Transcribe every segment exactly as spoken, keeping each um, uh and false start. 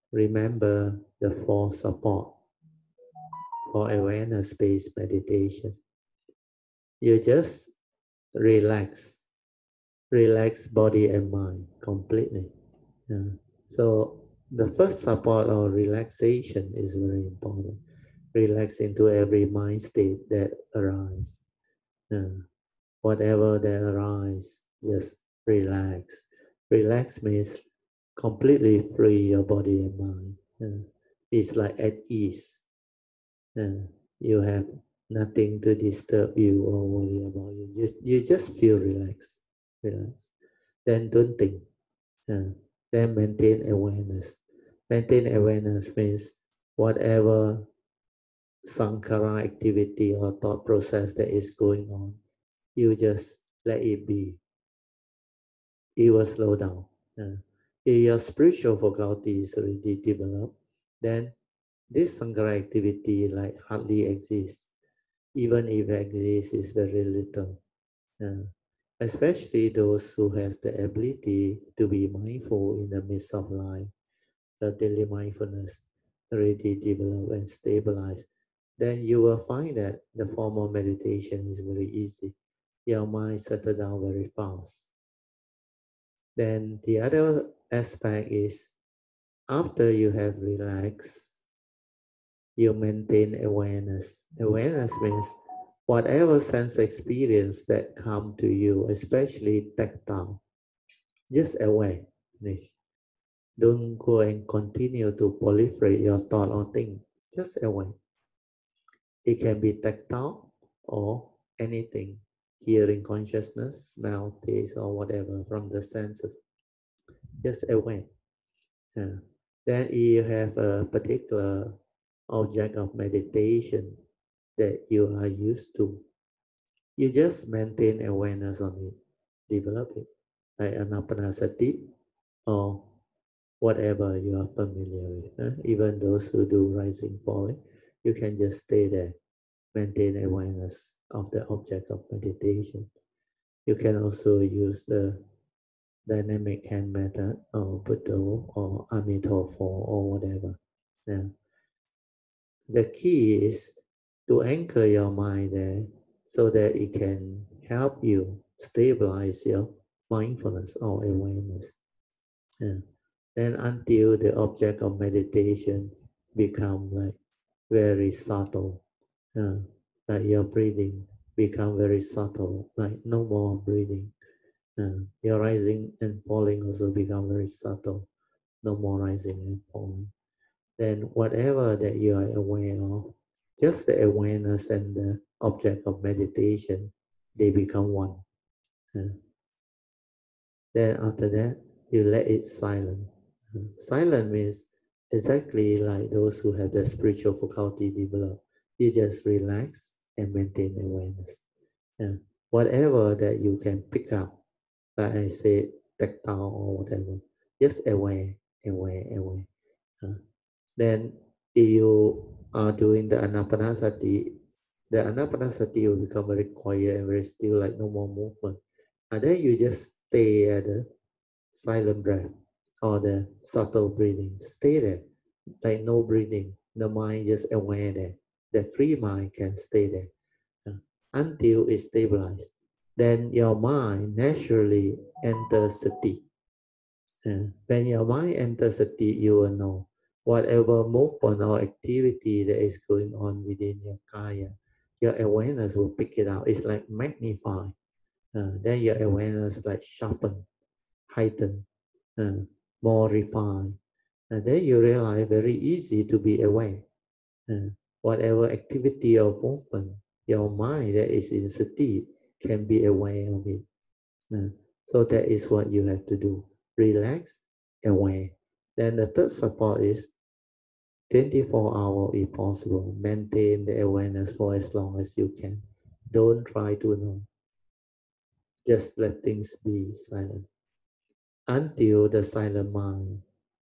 remember the four support for awareness-based meditation. You just relax, relax body and mind completely. Yeah. So the first support or relaxation is very important. Relax into every mind state that arises. Yeah. Whatever that arises, just relax. Relax means completely free your body and mind. Yeah. It's like at ease. Yeah. You have nothing to disturb you or worry about you. Just you just feel relaxed. Relax. Then don't think. Yeah. Then maintain awareness. Maintain awareness means whatever sankara activity or thought process that is going on, you just let it be. It will slow down. Uh, if your spiritual faculty is already developed, then this sankara activity like hardly exists. Even if it exists, is very little. Uh, especially those who has the ability to be mindful in the midst of life, the daily mindfulness already developed and stabilized, then you will find that the formal meditation is very easy. Your mind settle down very fast. Then the other aspect is after you have relaxed, you maintain awareness. Awareness means whatever sense experience that come to you, especially tactile, just aware. Don't go and continue to proliferate your thought or think. Just aware. It can be tactile or anything, hearing consciousness, smell, taste, or whatever from the senses. Just aware. Yeah. Then you have a particular object of meditation that you are used to. You just maintain awareness on it, develop it, like anapanasati or whatever you are familiar with. Huh? Even those who do rising, falling, you can just stay there, maintain awareness of the object of meditation. You can also use the dynamic hand method or Buddha or Amitabha or whatever. Yeah. The key is to anchor your mind there so that it can help you stabilize your mindfulness or awareness. Yeah. Then until the object of meditation become like very subtle, uh, like your breathing become very subtle, like no more breathing. Uh, your rising and falling also become very subtle, no more rising and falling. Then whatever that you are aware of, just the awareness and the object of meditation, they become one. Uh, then after that, you let it silent. Uh, silent means exactly like those who have the spiritual faculty developed. You just relax and maintain awareness. Uh, whatever that you can pick up, like I said, tactile or whatever, just aware, aware, aware. Uh, then if you are doing the anapanasati, the anapanasati will become very quiet and very still, like no more movement. And then you just stay at the silent breath or the subtle breathing. Stay there, like no breathing. The mind just aware there. The free mind can stay there uh, until it stabilizes. Then your mind naturally enters sati. Uh, when your mind enters sati, you will know whatever movement or activity that is going on within your kaya, your awareness will pick it out. It's like magnify. Uh, then your awareness like sharpen, heighten, uh, more refined. And then you realize very easy to be aware. Uh, whatever activity or movement, your mind that is in sati can be aware of it. Uh, so that is what you have to do. Relax, aware. Then the third support is twenty-four hour if possible. Maintain the awareness for as long as you can. Don't try to know. Just let things be silent until the silent mind,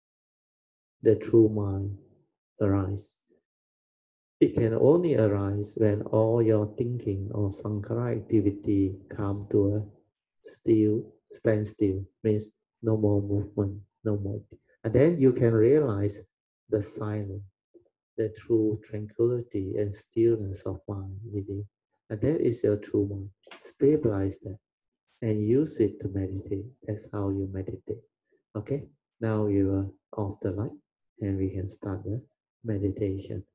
the true mind, arise. It can only arise when all your thinking or sankara activity come to a still, stand still, means no more movement, no more. And then you can realize the silence, the true tranquility and stillness of mind within. And that is your true mind. Stabilize that and use it to meditate. That's how you meditate. Okay, now you are off the light and we can start the meditation.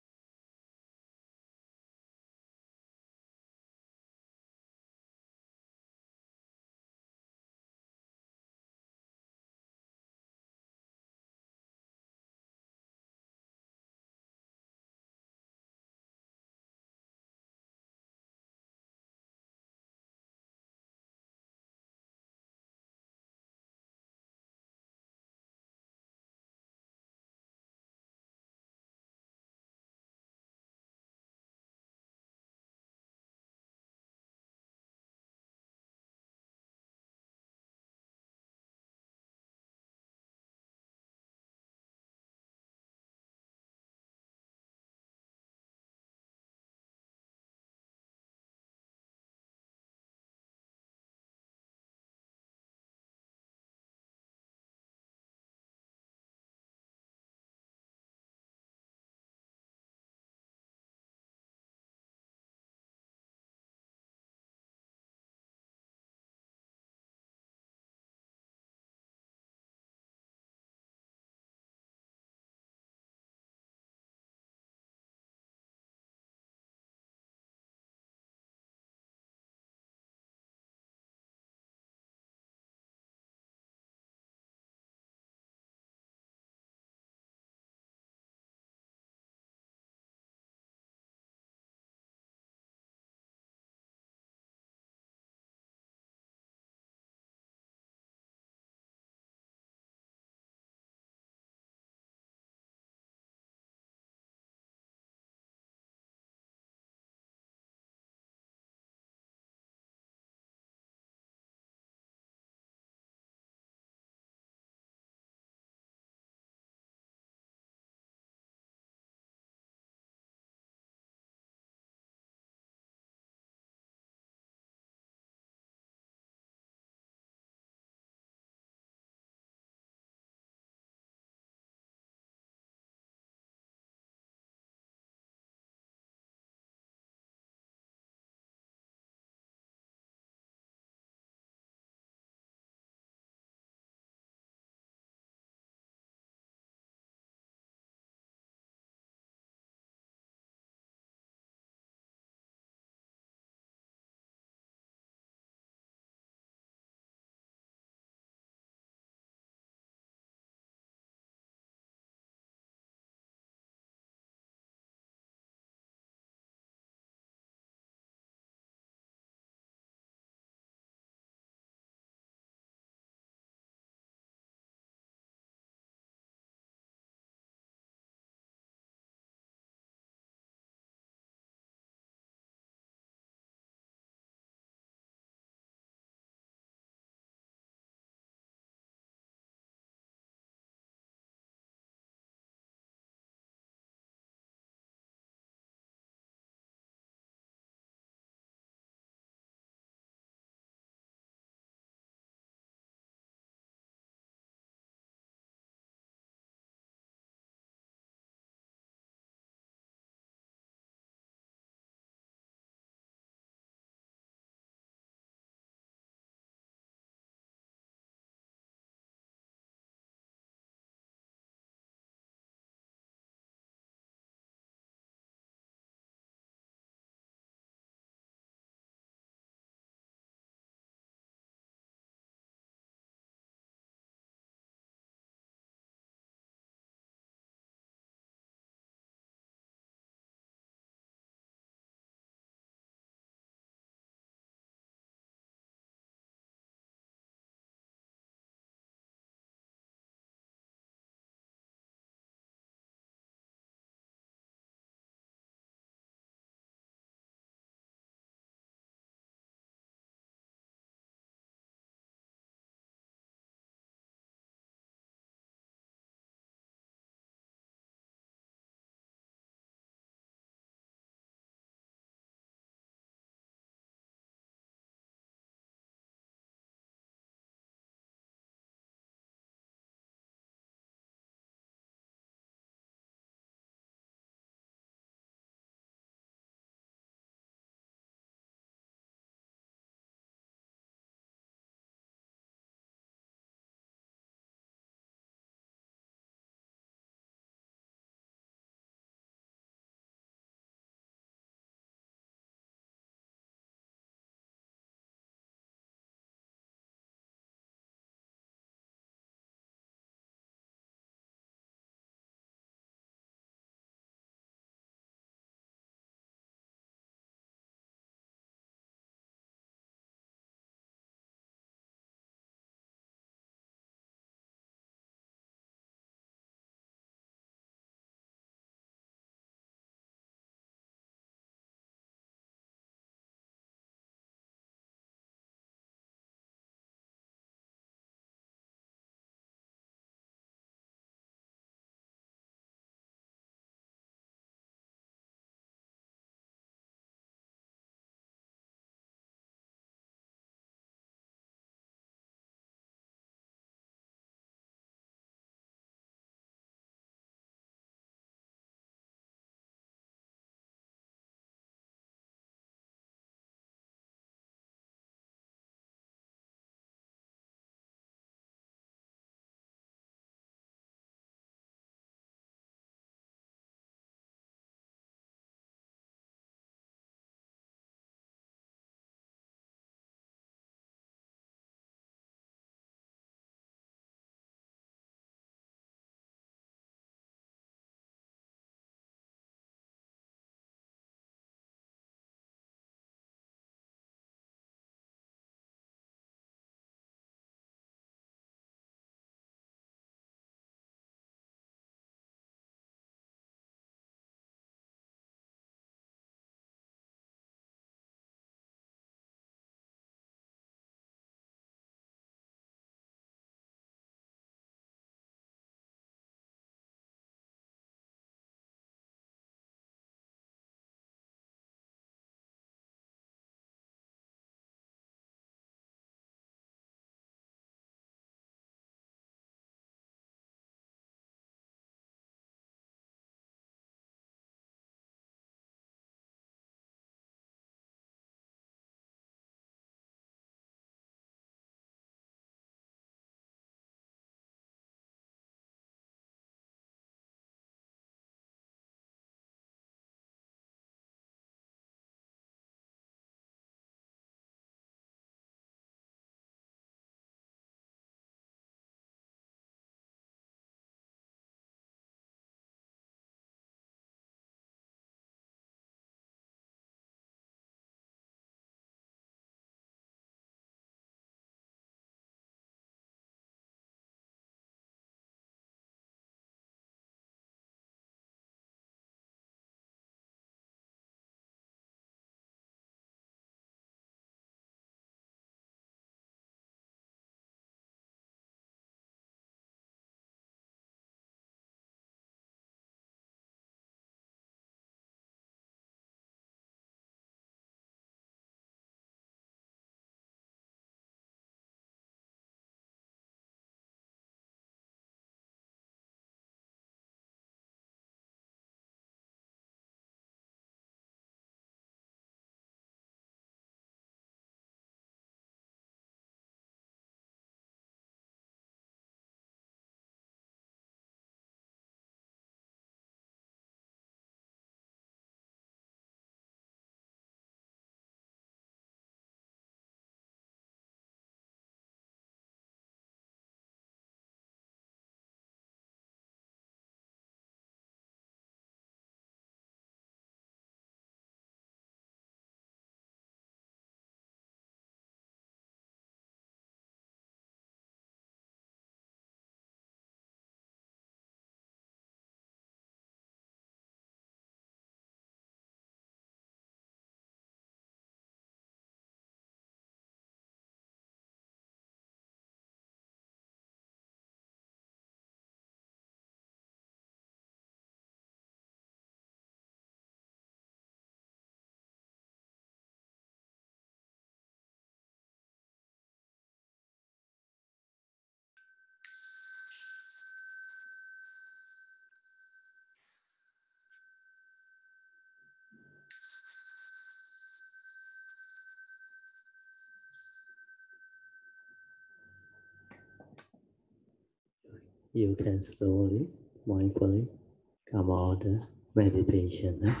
you can slowly, mindfully come out of meditation. Huh?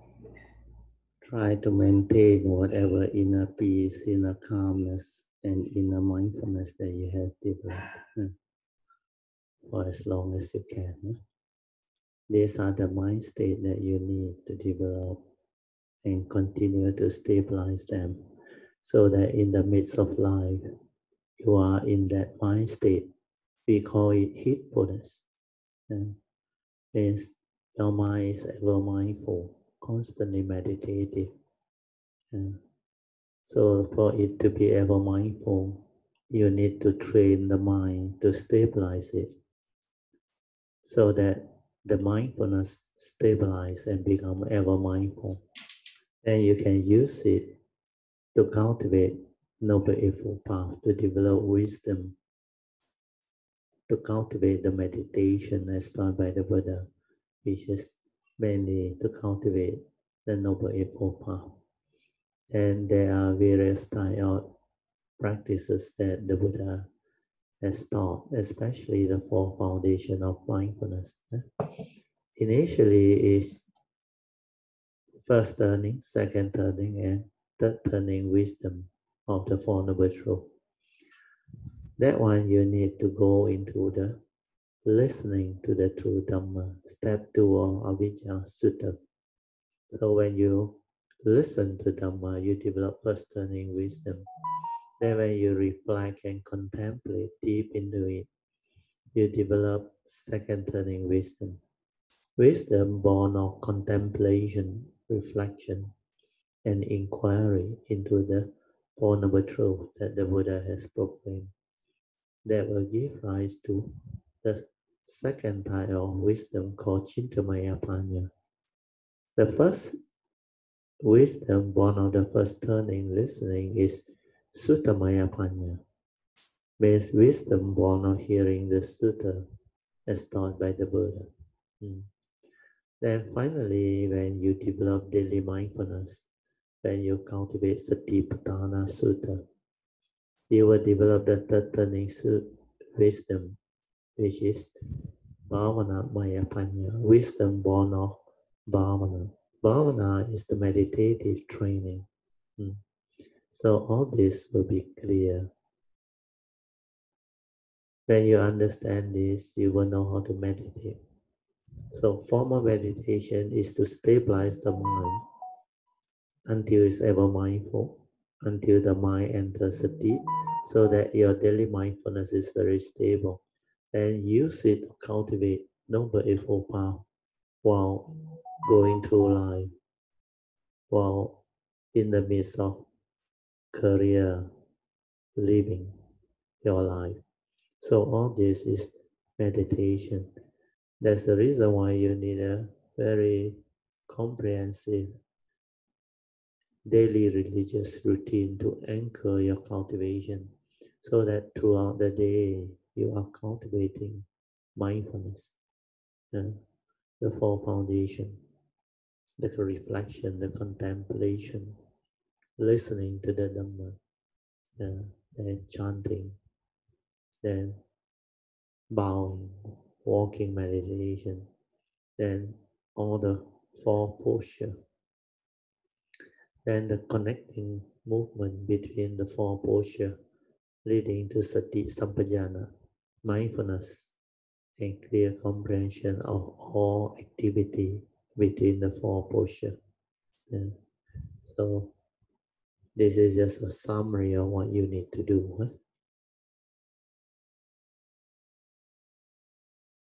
Try to maintain whatever inner peace, inner calmness, and inner mindfulness that you have developed huh? for as long as you can. Huh? These are the mind state that you need to develop and continue to stabilize them so that in the midst of life, you are in that mind state. We call it heedfulness. Uh, means your mind is ever mindful, constantly meditative. Uh, so for it to be ever mindful, you need to train the mind to stabilize it so that the mindfulness stabilize and become ever mindful. Then you can use it to cultivate noble eightfold path, to develop wisdom, to cultivate the meditation as taught by the Buddha, which is mainly to cultivate the noble eightfold path. And there are various types of practices that the Buddha has taught, especially the four foundation of mindfulness. Initially is first turning, second turning, and third turning wisdom of the Four Noble Truths. That one you need to go into the listening to the true Dhamma, step two of Avijja Sutta. So when you listen to Dhamma, you develop first turning wisdom. Then when you reflect and contemplate deep into it, you develop second turning wisdom. Wisdom born of contemplation, reflection, and inquiry into the Four Noble Truths that the Buddha has proclaimed. That will give rise to the second type of wisdom called Chintamaya Panya. The first wisdom born of the first turning listening is Suttamaya Panya, means wisdom born of hearing the sutta as taught by the Buddha. Hmm. Then finally, when you develop daily mindfulness, when you cultivate Satipatthana Sutta, you will develop the third turning wisdom, which is Bhavana Maya Panya, wisdom born of Bhavana. Bhavana is the meditative training. Hmm. So all this will be clear. When you understand this, you will know how to meditate. So formal meditation is to stabilize the mind until it's ever mindful, until the mind enters a deep, so that your daily mindfulness is very stable. Then use it to cultivate noble eightfold path while going through life, while in the midst of career, living your life. So all this is meditation. That's the reason why you need a very comprehensive daily religious routine to anchor your cultivation so that throughout the day you are cultivating mindfulness, uh, the four foundation, the reflection, the contemplation, listening to the Dhamma, uh, then chanting, then bowing, walking meditation, then all the four posture, then the connecting movement between the four posture leading to sati sampajana, mindfulness, and clear comprehension of all activity between the four posture. Yeah. So this is just a summary of what you need to do. Huh?